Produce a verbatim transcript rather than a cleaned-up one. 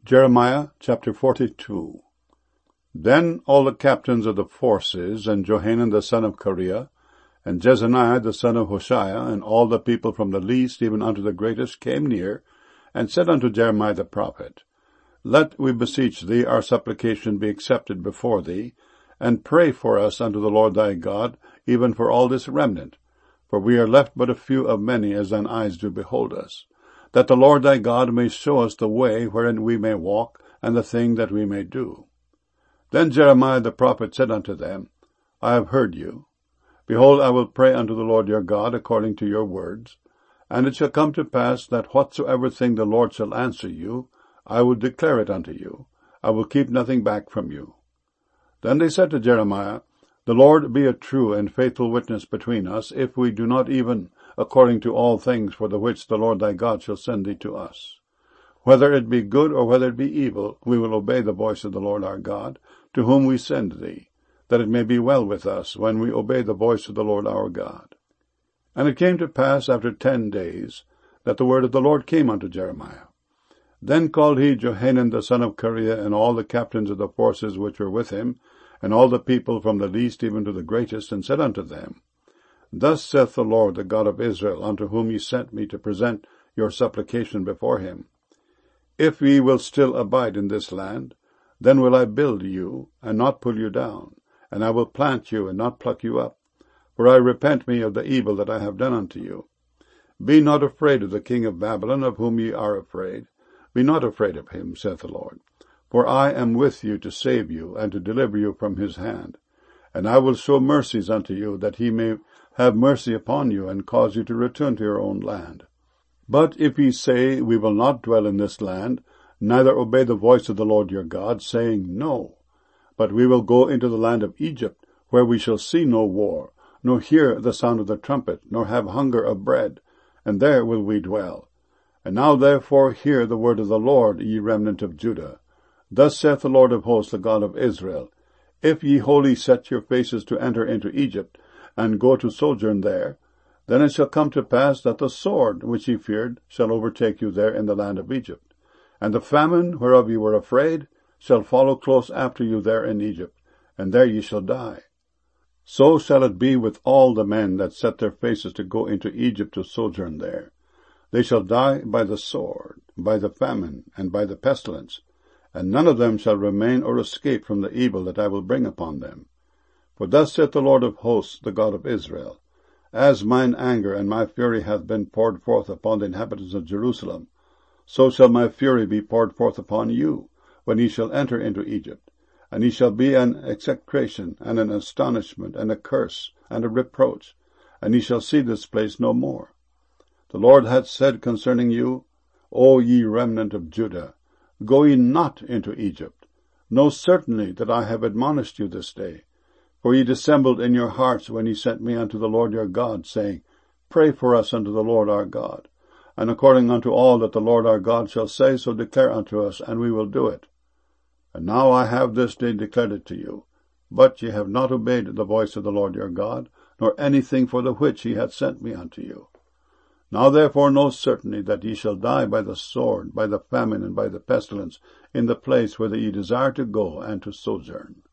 Jeremiah chapter forty-two. Then all the captains of the forces, and Johanan the son of Kareah, and Jezaniah the son of Hoshea, and all the people from the least even unto the greatest, came near, and said unto Jeremiah the prophet, Let, we beseech thee, our supplication be accepted before thee, and pray for us unto the Lord thy God, even for all this remnant. For we are left but a few of many, as thine eyes do behold us, that the Lord thy God may show us the way wherein we may walk, and the thing that we may do. Then Jeremiah the prophet said unto them, I have heard you. Behold, I will pray unto the Lord your God according to your words. And it shall come to pass that whatsoever thing the Lord shall answer you, I will declare it unto you. I will keep nothing back from you. Then they said to Jeremiah, The Lord be a true and faithful witness between us, if we do not even according to all things for the which the Lord thy God shall send thee to us. Whether it be good or whether it be evil, we will obey the voice of the Lord our God, to whom we send thee, that it may be well with us when we obey the voice of the Lord our God. And it came to pass after ten days, that the word of the Lord came unto Jeremiah. Then called he Johanan the son of Kareah, and all the captains of the forces which were with him, and all the people from the least even to the greatest, and said unto them, Thus saith the Lord, the God of Israel, unto whom ye sent me to present your supplication before him. If ye will still abide in this land, then will I build you, and not pull you down, and I will plant you, and not pluck you up. For I repent me of the evil that I have done unto you. Be not afraid of the king of Babylon, of whom ye are afraid. Be not afraid of him, saith the Lord. For I am with you to save you, and to deliver you from his hand. And I will show mercies unto you, that he may have mercy upon you, and cause you to return to your own land. But if ye say, We will not dwell in this land, neither obey the voice of the Lord your God, saying, No, but we will go into the land of Egypt, where we shall see no war, nor hear the sound of the trumpet, nor have hunger of bread, and there will we dwell. And now therefore hear the word of the Lord, ye remnant of Judah. Thus saith the Lord of hosts, the God of Israel, If ye wholly set your faces to enter into Egypt, and go to sojourn there, then it shall come to pass that the sword which ye feared shall overtake you there in the land of Egypt, and the famine whereof ye were afraid shall follow close after you there in Egypt, and there ye shall die. So shall it be with all the men that set their faces to go into Egypt to sojourn there. They shall die by the sword, by the famine, and by the pestilence, and none of them shall remain or escape from the evil that I will bring upon them. For thus saith the Lord of hosts, the God of Israel, As mine anger and my fury hath been poured forth upon the inhabitants of Jerusalem, so shall my fury be poured forth upon you, when ye shall enter into Egypt. And ye shall be an execration, and an astonishment, and a curse, and a reproach, and ye shall see this place no more. The Lord hath said concerning you, O ye remnant of Judah, go ye not into Egypt. Know certainly that I have admonished you this day. For ye dissembled in your hearts when ye sent me unto the Lord your God, saying, Pray for us unto the Lord our God. And according unto all that the Lord our God shall say, so declare unto us, and we will do it. And now I have this day declared it to you. But ye have not obeyed the voice of the Lord your God, nor anything for the which he hath sent me unto you. Now therefore know certainly that ye shall die by the sword, by the famine, and by the pestilence, in the place whither ye desire to go and to sojourn.